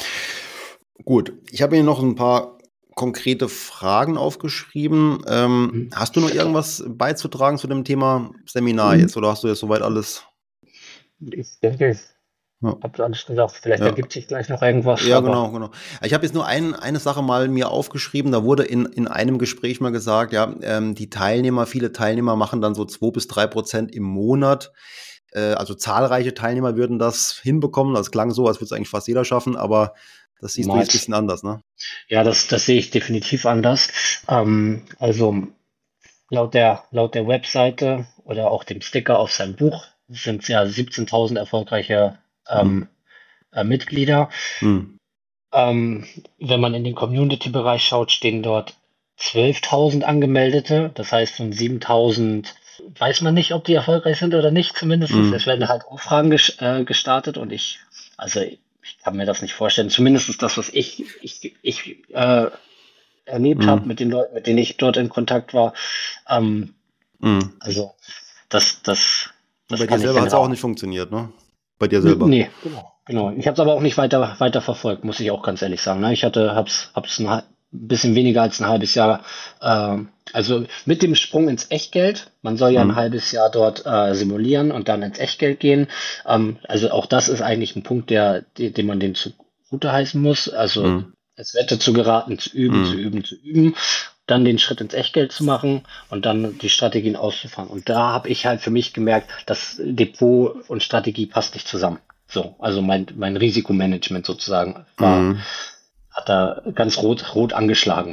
Gut, ich habe hier noch ein paar konkrete Fragen aufgeschrieben. Ähm, Mhm. hast du noch irgendwas beizutragen zu dem Thema Seminar jetzt oder hast du jetzt soweit alles? Ich denke, ich Ja, habe alles gesagt. Vielleicht ja, ergibt sich gleich noch irgendwas, ja, aber genau, genau. Ich habe jetzt nur ein, eine Sache mal mir aufgeschrieben. Da wurde in, in einem Gespräch mal gesagt, ja, ähm, die Teilnehmer, viele Teilnehmer machen dann so zwei bis drei Prozent im Monat. Äh, also zahlreiche Teilnehmer würden das hinbekommen. Das klang so, als würde es eigentlich fast jeder schaffen, aber das siehst du jetzt ein niemals. bisschen anders, ne? Ja, das, das sehe ich definitiv anders. Ähm, also laut der, laut der Webseite oder auch dem Sticker auf seinem Buch sind es ja siebzehntausend erfolgreiche Hm. ähm, äh, Mitglieder. Hm. Ähm, wenn man in den Community-Bereich schaut, stehen dort zwölftausend Angemeldete. Das heißt, von siebentausend weiß man nicht, ob die erfolgreich sind oder nicht, zumindest. Hm. Es werden halt Umfragen ges äh, gestartet und ich, also ich kann mir das nicht vorstellen. Zumindest das, was ich, ich, ich äh, erlebt habe Hm. mit den Leuten, mit denen ich dort in Kontakt war. Ähm, Hm. also das, das, Und das bei dir kann ich selber hat es auch genau. nicht funktioniert, ne? Bei dir N- selber. Nee, genau, genau. Ich habe es aber auch nicht weiter, weiter verfolgt, muss ich auch ganz ehrlich sagen. Ne? Ich hatte, hab's, hab's ein hal- bisschen weniger als ein halbes Jahr. ähm, also mit dem Sprung ins Echtgeld. Man soll ja ein Hm. halbes Jahr dort äh, simulieren und dann ins Echtgeld gehen. Ähm, also auch das ist eigentlich ein Punkt, der, de- den man dem zugute heißen muss. Also Hm. es wird dazu geraten, zu üben, zu Hm. üben, zu üben, dann den Schritt ins Echtgeld zu machen und dann die Strategien auszufahren. Und da habe ich halt für mich gemerkt, dass Depot und Strategie passt nicht zusammen. So, also mein, mein Risikomanagement sozusagen war, Hm. hat da ganz rot, rot angeschlagen.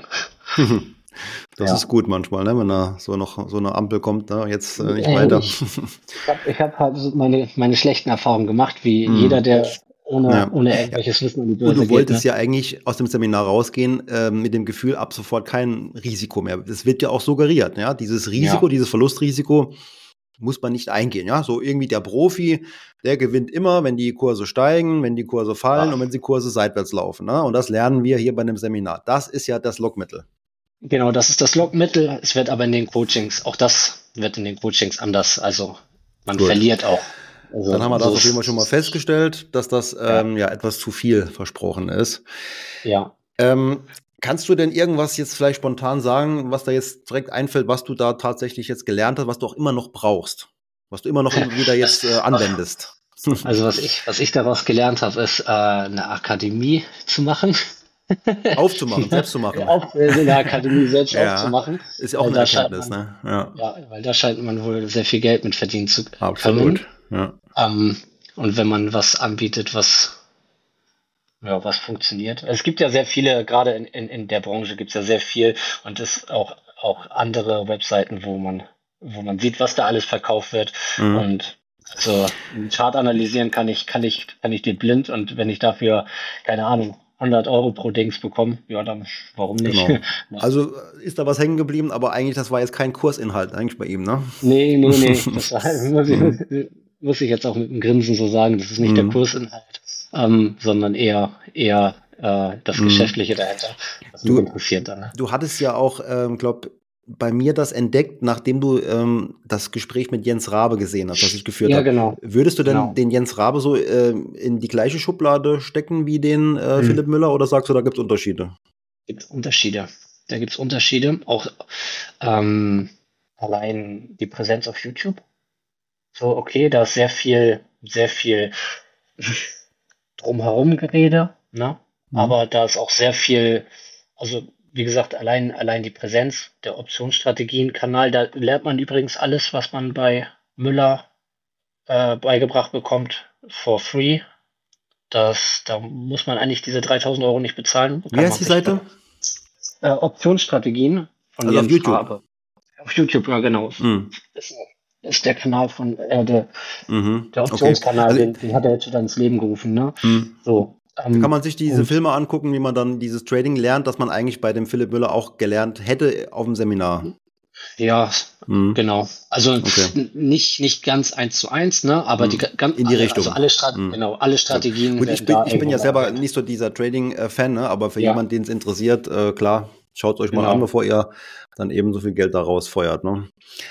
Das Ja. ist gut manchmal, ne? Wenn da so noch so eine Ampel kommt, ne? Jetzt äh, nicht Äh, weiter. Ich, ich habe ich hab halt so meine, meine schlechten Erfahrungen gemacht, wie jeder, Hm. der ohne, Ja. ohne Ja. irgendwelches Wissen an die Und Börse du geht. wolltest Ne? ja eigentlich aus dem Seminar rausgehen äh, mit dem Gefühl, ab sofort kein Risiko mehr. Das wird ja auch suggeriert, ja. Dieses Risiko, Ja, dieses Verlustrisiko muss man nicht eingehen, ja. So irgendwie der Profi, der gewinnt immer, wenn die Kurse steigen, wenn die Kurse fallen ja, und wenn die Kurse seitwärts laufen, ne? Und das lernen wir hier bei einem Seminar. Das ist ja das Lockmittel. genau, das ist das Lockmittel. Es wird aber in den Coachings, auch das wird in den Coachings anders. Also man Gut. verliert auch. Dann haben Also wir so das auf jeden Fall schon mal ist, festgestellt, dass das ja, ähm, ja etwas zu viel versprochen ist. ja. Ähm, kannst du denn irgendwas jetzt vielleicht spontan sagen, was da jetzt direkt einfällt, was du da tatsächlich jetzt gelernt hast, was du auch immer noch brauchst, was du immer noch wieder Das, jetzt äh, anwendest? also was ich, was ich daraus gelernt habe, ist äh, eine Akademie zu machen. Aufzumachen, selbst zu machen. Auf, in der Akademie selbst Ja, aufzumachen, ist ja auch weil eine da scheint Erkenntnis, man, ne? Ja, ja, weil da scheint man wohl sehr viel Geld mit verdienen zu können. absolut. Ja. Ähm, und wenn man was anbietet, was ja, was funktioniert. Es gibt ja sehr viele, gerade in, in, in der Branche gibt es ja sehr viel und es auch, auch andere Webseiten, wo man, wo man sieht, was da alles verkauft wird. Mhm. Und also einen Chart analysieren kann ich, kann ich, kann ich dir blind und wenn ich dafür, keine Ahnung, hundert Euro pro Dings bekomme, ja, dann warum nicht? Genau. Ja. Also äh, ist da was hängen geblieben, aber eigentlich, das war jetzt kein Kursinhalt eigentlich bei ihm, ne? Nee, nee, nee, das war, muss Mhm. ich, muss ich jetzt auch mit einem Grinsen so sagen, das ist nicht der Mhm. Kursinhalt, ähm, sondern eher, eher äh, das Mhm. Geschäftliche dahinter, was mich Du, interessiert dann. Ne? du hattest ja auch, ähm, glaube bei mir das entdeckt, nachdem du ähm, das Gespräch mit Jens Rabe gesehen hast, das ich geführt Ja, habe. genau, Würdest du denn genau. den Jens Rabe so ähm, in die gleiche Schublade stecken wie den äh, Hm. Philipp Müller oder sagst du, da gibt es Unterschiede? Gibt Unterschiede. Da gibt es Unterschiede. Auch ähm, allein die Präsenz auf YouTube. So, okay, da ist sehr viel, sehr viel drumherum Gerede, ne? Mhm. Aber da ist auch sehr viel, also wie gesagt, allein, allein die Präsenz, der Optionsstrategien-Kanal, da lernt man übrigens alles, was man bei Müller äh, beigebracht bekommt, for free. Das, da muss man eigentlich diese dreitausend Euro nicht bezahlen, Wie kann heißt man die sich Seite? für äh, Optionsstrategien von Also auf Jens YouTube. Rabe. Auf YouTube, ja genau. Mhm. Das ist der Kanal von, äh, der, Mhm. der Okay. Optionskanal, Also, den, den hat er jetzt wieder ins Leben gerufen, ne? mhm. So, Da kann ähm, man sich diese und Filme angucken, wie man dann dieses Trading lernt, das man eigentlich bei dem Philipp Müller auch gelernt hätte auf dem Seminar. ja, Mhm. genau. Also Okay. n- nicht, nicht ganz eins zu eins, ne? Aber die Mhm. ga- ganz In die alle, also Richtung. alle Strat Mhm. genau, alle Ja. Strategien Gut, ich werden bin, da ich bin irgendwo ja mal selber erwähnt. nicht so dieser Trading-Fan, ne? Aber für Ja, jemanden, den es interessiert, äh, klar, schaut euch mal an, genau, bevor ihr dann eben so viel Geld da rausfeuert. Ne?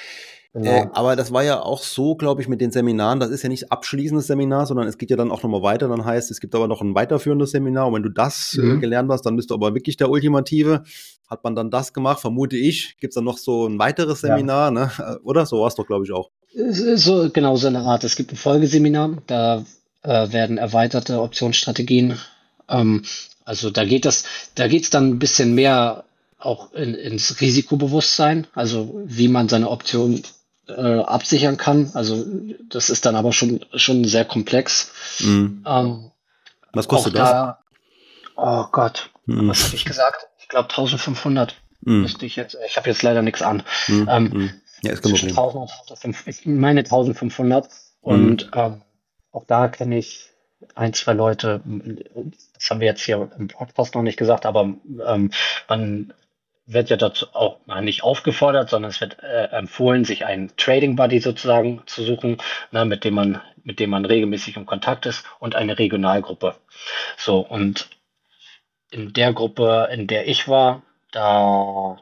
Äh, genau. aber das war ja auch so, glaube ich, mit den Seminaren. Das ist ja nicht abschließendes Seminar, sondern es geht ja dann auch nochmal weiter. Dann heißt, es gibt aber noch ein weiterführendes Seminar. Und wenn du das äh, Mhm. gelernt hast, dann bist du aber wirklich der Ultimative. Hat man dann das gemacht, vermute ich. Gibt es dann noch so ein weiteres Ja. Seminar, ne? Oder? So war es doch, glaube ich, auch. Es ist so, genau so eine Art. Es gibt ein Folgeseminar, da äh, werden erweiterte Optionsstrategien. Ähm, also da geht das, da geht es dann ein bisschen mehr auch in, ins Risikobewusstsein, also wie man seine Option äh, absichern kann. Also das ist dann aber schon schon sehr komplex. Mhm. Ähm, Was auch kostet das? da, oh Gott, Mhm. was habe ich gesagt? Ich glaube eintausendfünfhundert Mhm. müsste ich jetzt. Ich habe jetzt leider nichts an. Mhm. Ähm, Mhm. Ja, ist kein zwischen Problem. tausend und tausendfünfhundert, ich meine eintausendfünfhundert Mhm. und ähm, auch da kenne ich ein, zwei Leute, das haben wir jetzt hier im Podcast noch nicht gesagt, aber ähm, man wird ja dazu auch na, nicht aufgefordert, sondern es wird äh, empfohlen, sich einen Trading Buddy sozusagen zu suchen, ne, mit dem man, mit dem man regelmäßig im Kontakt ist und eine Regionalgruppe. So, und in der Gruppe, in der ich war, da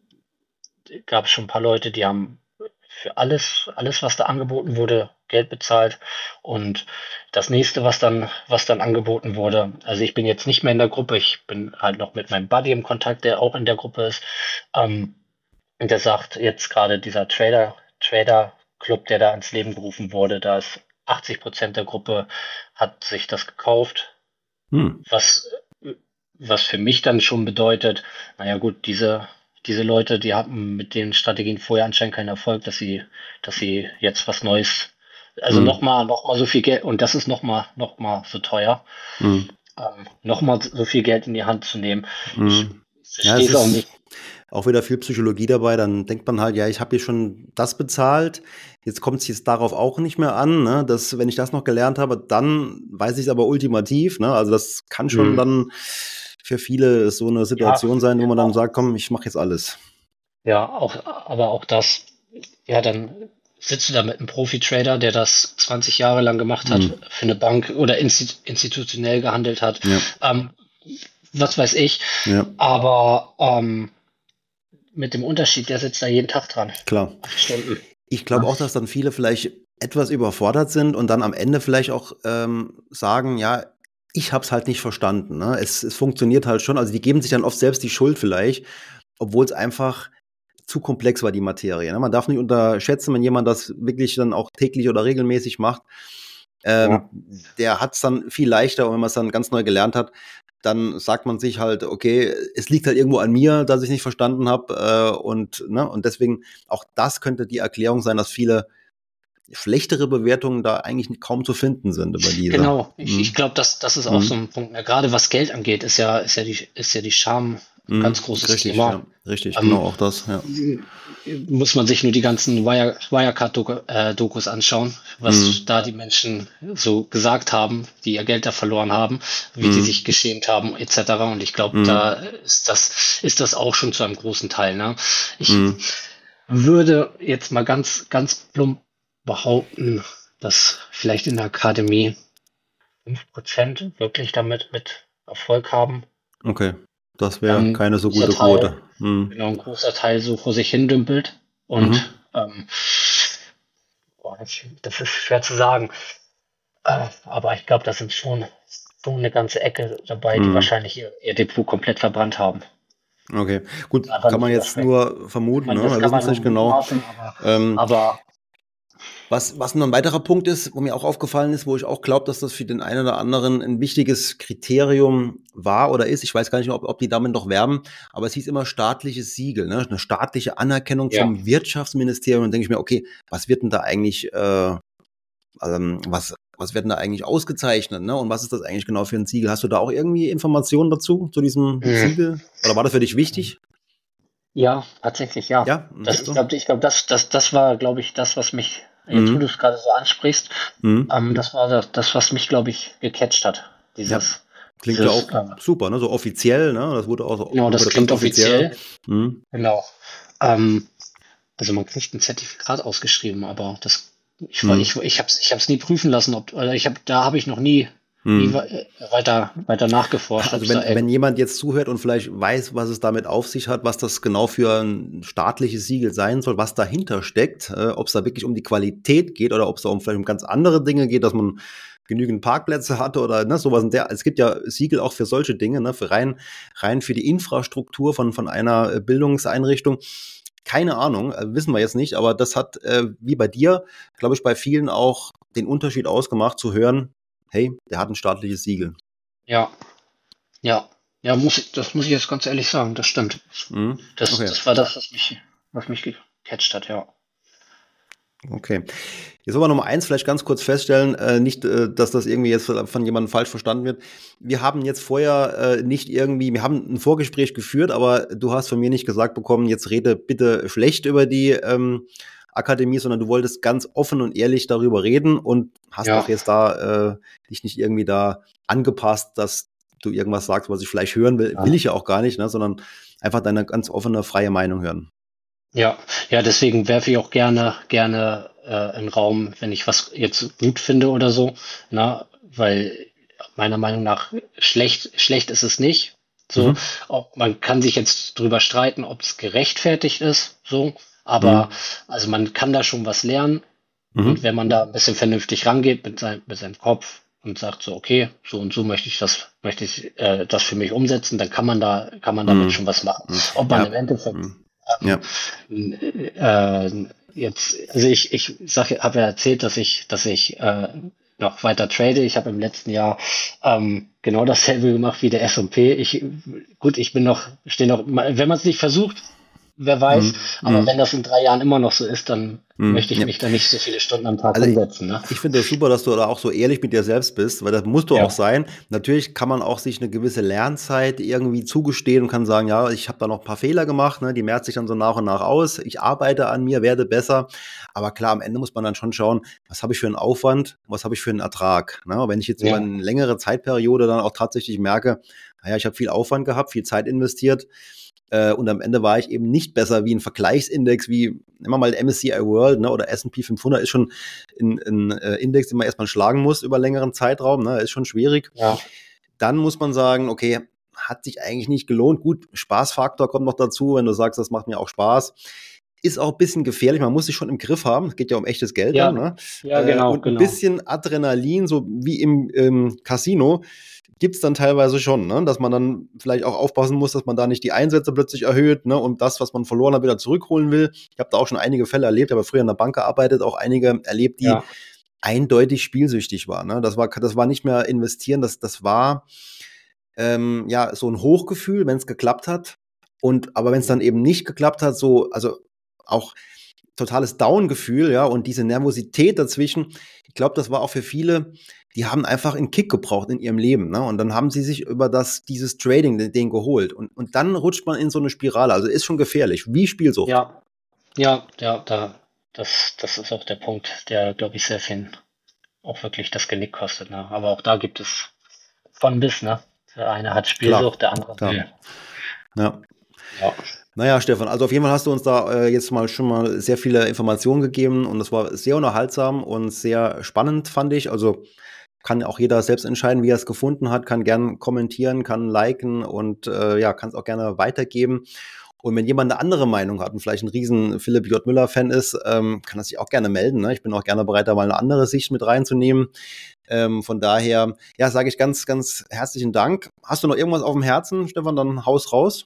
gab es schon ein paar Leute, die haben für alles, alles, was da angeboten wurde, Geld bezahlt. Und das nächste, was dann, was dann angeboten wurde, also ich bin jetzt nicht mehr in der Gruppe, ich bin halt noch mit meinem Buddy im Kontakt, der auch in der Gruppe ist. Ähm, und der sagt jetzt gerade dieser Trader, Trader Club, der da ins Leben gerufen wurde, da ist achtzig Prozent der Gruppe hat sich das gekauft, Mhm. was, was für mich dann schon bedeutet, naja gut, diese, diese Leute, die hatten mit den Strategien vorher anscheinend keinen Erfolg, dass sie, dass sie jetzt was Neues, also Mhm. nochmal, nochmal so viel Geld, und das ist nochmal, nochmal so teuer, Mhm. ähm, nochmal so viel Geld in die Hand zu nehmen. Ich Mhm. Ja, verstehe es es auch ist nicht. auch wieder viel Psychologie dabei. Dann denkt man halt, ja, ich habe hier schon das bezahlt. Jetzt kommt es jetzt darauf auch nicht mehr an, ne? Dass, wenn ich das noch gelernt habe, dann weiß ich es aber ultimativ. Ne? Also das kann schon Hm, dann für viele so eine ja, Situation sein, wo man dann auch, sagt, komm, ich mache jetzt alles. ja, auch, aber auch das, ja, dann sitzt du da mit einem Profi-Trader, der das zwanzig Jahre lang gemacht hat, Mhm. für eine Bank oder instit institutionell gehandelt hat. Ja, Ähm, was weiß ich. ja, Aber ähm, mit dem Unterschied, der sitzt da jeden Tag dran. klar. Acht Stunden. Ich glaube Ja. auch, dass dann viele vielleicht etwas überfordert sind und dann am Ende vielleicht auch ähm, sagen, ja, ich habe es halt nicht verstanden. Ne? Es, es funktioniert halt schon. Also die geben sich dann oft selbst die Schuld vielleicht, obwohl es einfach zu komplex war, die Materie. Ne? Man darf nicht unterschätzen, wenn jemand das wirklich dann auch täglich oder regelmäßig macht, ähm, Ja. der hat es dann viel leichter und wenn man es dann ganz neu gelernt hat, dann sagt man sich halt, okay, es liegt halt irgendwo an mir, dass ich nicht verstanden habe äh, und, ne, und deswegen auch das könnte die Erklärung sein, dass viele schlechtere Bewertungen da eigentlich kaum zu finden sind über diese. Genau, ich, Mhm. ich glaube, das, das ist auch Mhm. so ein Punkt. Ja, gerade was Geld angeht, ist ja, ist ja die, ist ja die Scham ein Mhm. ganz großes Richtig, Thema. ja, richtig, Ähm, genau auch das, ja. muss man sich nur die ganzen Wire, Wirecard-Dokus anschauen, was Mhm. da die Menschen so gesagt haben, die ihr Geld da verloren haben, wie die Mhm. sich geschämt haben, et cetera. Und ich glaube, Mhm. da ist das, ist das auch schon zu einem großen Teil. Ne? Ich Mhm. würde jetzt mal ganz, ganz plump behaupten, dass vielleicht in der Akademie fünf Prozent wirklich damit mit Erfolg haben. Okay, das wäre Dann ein keine so großer gute Teil, Quote. Mhm. genau, ein großer Teil so vor sich hin dümpelt. Und Mhm. ähm, boah, das, das ist schwer zu sagen. Äh, aber ich glaube, da sind schon so eine ganze Ecke dabei, die Mhm. wahrscheinlich ihr, ihr Depot komplett verbrannt haben. Okay, gut, Einfach kann nicht man drüber jetzt sprechen. nur Ich vermuten, meine, ne? das Wir kann wissen man es nur nicht genau. mutmaßen, aber, Ähm, aber Was, was noch ein weiterer Punkt ist, wo mir auch aufgefallen ist, wo ich auch glaube, dass das für den einen oder anderen ein wichtiges Kriterium war oder ist, ich weiß gar nicht, ob, ob die damit noch werben, aber es hieß immer staatliches Siegel, ne? Eine staatliche Anerkennung ja, vom Wirtschaftsministerium. Und denke ich mir, okay, was wird denn da eigentlich, äh, ähm, was, was wird denn da eigentlich ausgezeichnet, ne? Und was ist das eigentlich genau für ein Siegel? Hast du da auch irgendwie Informationen dazu, zu diesem hm, Siegel? Oder war das für dich wichtig? ja, tatsächlich, ja. Ja, hm, Das, siehst ich du? glaube, ich glaube, das, das, das war, glaube ich, das, was mich, jetzt wo du Mhm. es gerade so ansprichst, Mhm. ähm, das war das, das, was mich, glaube ich, gecatcht hat. Ja. Dieses, Klingt ja dieses, auch ähm, super, ne? So offiziell, ne? Das wurde auch so, genau, das wurde ganz klingt offiziell. offiziell, Mhm. genau. Ähm, also man kriegt ein Zertifikat ausgeschrieben, aber das, ich war, ich, Mhm. ich hab's, ich hab's nie prüfen lassen, ob, oder ich habe, da habe ich noch nie, nie Mhm. we- weiter, weiter nachgeforscht, ob Also es da wenn, wenn irgend, jemand jetzt zuhört und vielleicht weiß, was es damit auf sich hat, was das genau für ein staatliches Siegel sein soll, was dahinter steckt, äh, ob es da wirklich um die Qualität geht oder ob es da um vielleicht um ganz andere Dinge geht, dass man genügend Parkplätze hatte oder ne, sowas in der. Es gibt ja Siegel auch für solche Dinge, ne, für rein, rein für die Infrastruktur von, von einer äh, Bildungseinrichtung. Keine Ahnung, äh, wissen wir jetzt nicht, aber das hat, äh, wie bei dir, glaube ich, bei vielen auch den Unterschied ausgemacht, zu hören, hey, der hat ein staatliches Siegel. ja, ja, ja, muss ich, das muss ich jetzt ganz ehrlich sagen, das stimmt. Mhm. Das, Okay. das war das, was mich, was mich gecatcht hat, ja. Okay. Jetzt wollen wir Nummer eins vielleicht ganz kurz feststellen, äh, nicht, äh, dass das irgendwie jetzt von jemandem falsch verstanden wird. Wir haben jetzt vorher äh, nicht irgendwie, wir haben ein Vorgespräch geführt, aber du hast von mir nicht gesagt bekommen, jetzt rede bitte schlecht über die ähm, Akademie, sondern du wolltest ganz offen und ehrlich darüber reden und hast auch Ja, jetzt da äh, dich nicht irgendwie da angepasst, dass du irgendwas sagst, was ich vielleicht hören will. Will ja. ich ja auch gar nicht, ne, sondern einfach deine ganz offene, freie Meinung hören. Ja, ja, deswegen werfe ich auch gerne, gerne äh, in den Raum, wenn ich was jetzt gut finde oder so, na, weil meiner Meinung nach schlecht, schlecht ist es nicht. So, Mhm. ob man kann sich jetzt drüber streiten, ob es gerechtfertigt ist, so, aber Mhm. also man kann da schon was lernen und Mhm. wenn man da ein bisschen vernünftig rangeht mit seinem, mit seinem Kopf und sagt so, okay, so und so möchte ich das, möchte ich äh, das für mich umsetzen, dann kann man da, kann man damit Mhm. schon was machen. Mhm. Ob man im Ja. Endeffekt Mhm. ähm, Ja. äh, jetzt, also ich, ich sag, habe ja erzählt, dass ich, dass ich äh, noch weiter trade. Ich habe im letzten Jahr ähm, genau dasselbe gemacht wie der S und P. Ich, gut, ich bin noch, stehe noch, wenn man es nicht versucht, wer weiß, Mhm. aber wenn Mhm. das in drei Jahren immer noch so ist, dann Mhm. möchte ich Ja. mich da nicht so viele Stunden am Tag Also hinsetzen, ne? ich finde das super, dass du da auch so ehrlich mit dir selbst bist, weil das musst du auch Ja, sein. Natürlich kann man auch sich eine gewisse Lernzeit irgendwie zugestehen und kann sagen, ja, ich habe da noch ein paar Fehler gemacht, ne, die merzt sich dann so nach und nach aus. Ich arbeite an mir, werde besser. Aber klar, am Ende muss man dann schon schauen, was habe ich für einen Aufwand, was habe ich für einen Ertrag. Ne? Wenn ich jetzt über ja, eine längere Zeitperiode dann auch tatsächlich merke, naja, ich habe viel Aufwand gehabt, viel Zeit investiert, Äh, und am Ende war ich eben nicht besser wie ein Vergleichsindex, wie, nehmen wir mal M S C I World, ne, oder S und P fünfhundert ist schon ein, ein äh, Index, den man erstmal schlagen muss über längeren Zeitraum, ne, ist schon schwierig. ja, Dann muss man sagen, okay, hat sich eigentlich nicht gelohnt. Gut, Spaßfaktor kommt noch dazu, wenn du sagst, das macht mir auch Spaß. Ist auch ein bisschen gefährlich, man muss sich schon im Griff haben. Es geht ja um echtes Geld dann, ja, ne? ja, Äh, genau, und ein genau. bisschen Adrenalin, so wie im ähm, Casino, gibt's dann teilweise schon, ne? Dass man dann vielleicht auch aufpassen muss, dass man da nicht die Einsätze plötzlich erhöht, ne? Und das, was man verloren hat, wieder zurückholen will. Ich habe da auch schon einige Fälle erlebt, habe früher in der Bank gearbeitet, auch einige erlebt, die Ja, eindeutig spielsüchtig waren. Ne? Das war, das war nicht mehr investieren, das, das war ähm, ja so ein Hochgefühl, wenn es geklappt hat. Und aber wenn es dann eben nicht geklappt hat, so, also auch totales Down-Gefühl, ja, und diese Nervosität dazwischen. Ich glaube, das war auch für viele, die haben einfach einen Kick gebraucht in ihrem Leben, ne? Und dann haben sie sich über das, dieses Trading den, den geholt. Und, und dann rutscht man in so eine Spirale. Also ist schon gefährlich, wie Spielsucht. Ja, ja, ja, da, das, das ist auch der Punkt, der, glaube ich, sehr vielen auch wirklich das Genick kostet, ne? Aber auch da gibt es von bis, ne? Der eine hat Spielsucht, der andere Klar. will. Ja. Ja. Naja, Stefan, also auf jeden Fall hast du uns da äh, jetzt mal schon mal sehr viele Informationen gegeben und das war sehr unterhaltsam und sehr spannend, fand ich. Also kann auch jeder selbst entscheiden, wie er es gefunden hat, kann gern kommentieren, kann liken und äh, ja, kann es auch gerne weitergeben. Und wenn jemand eine andere Meinung hat und vielleicht ein riesen Philipp J. Müller-Fan ist, ähm, kann er sich auch gerne melden, ne? Ich bin auch gerne bereit, da mal eine andere Sicht mit reinzunehmen. Ähm, von daher, ja, sage ich ganz, ganz herzlichen Dank. Hast du noch irgendwas auf dem Herzen, Stefan? Dann haus raus.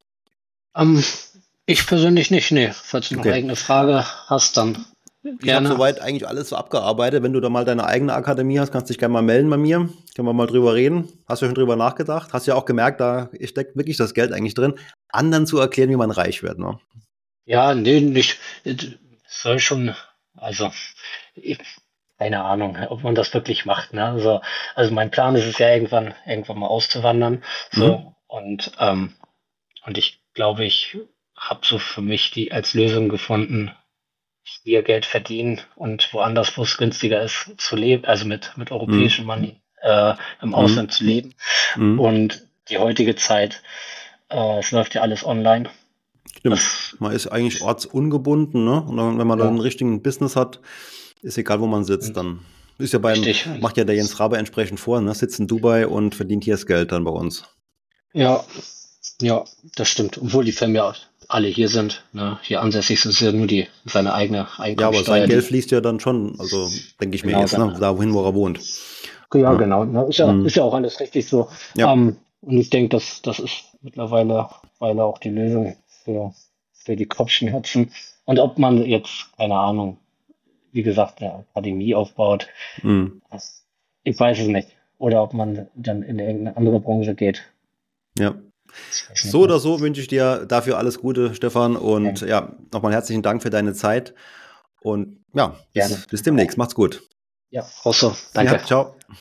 Ähm, ich persönlich nicht, nee. Falls du noch Okay. eigene Frage hast, dann Ich habe gerne. soweit eigentlich alles so abgearbeitet. Wenn du da mal deine eigene Akademie hast, kannst du dich gerne mal melden bei mir. Können wir mal drüber reden. Hast du schon drüber nachgedacht? Hast ja auch gemerkt, da steckt wirklich das Geld eigentlich drin, anderen zu erklären, wie man reich wird, ne? Ja, nee, nicht. Es soll schon, also, ich, keine Ahnung, ob man das wirklich macht, ne? Also, also mein Plan ist es ja irgendwann, irgendwann mal auszuwandern, so. Mhm. Und, ähm, und ich glaube, ich habe so für mich die als Lösung gefunden, hier Geld verdienen und woanders, wo es günstiger ist, zu leben, also mit, mit europäischem Money äh, im Mhm. Ausland zu leben. Mhm. Und die heutige Zeit, äh, es läuft ja alles online. Stimmt. Das, Man ist eigentlich ortsungebunden, ne? Und dann, wenn man dann Ja. einen richtigen Business hat, ist egal, wo man sitzt, dann ist ja beim, Richtig. macht ja der Jens Rabe entsprechend vor, ne? Sitzt in Dubai und verdient hier das Geld dann bei uns. Ja, ja, das stimmt. Obwohl die Firmen ja alle hier sind, ne? Hier ansässig sind es ja nur die seine eigene Ja, aber Einkommensteuer. sein die- Geld fließt ja dann schon, also denke ich mir Genau, jetzt, ne? dann- Da wohin, wo er wohnt. Ja, Ja. genau. Ne? Ist ja, Mhm. ist ja auch alles richtig so. Ja. Ähm, und ich denke, das, das ist mittlerweile, weil auch die Lösung für, für die Kopfschmerzen. Und ob man jetzt, keine Ahnung, wie gesagt, eine Akademie aufbaut, Mhm. das, ich weiß es nicht. Oder ob man dann in irgendeine andere Branche geht. Ja. Ich weiß nicht. So oder so wünsche ich dir dafür alles Gute, Stefan. Und ja, nochmal herzlichen Dank für deine Zeit. Und ja, bis, Gerne. bis demnächst. Macht's gut. Ja, auch so. Danke. Ja, ciao.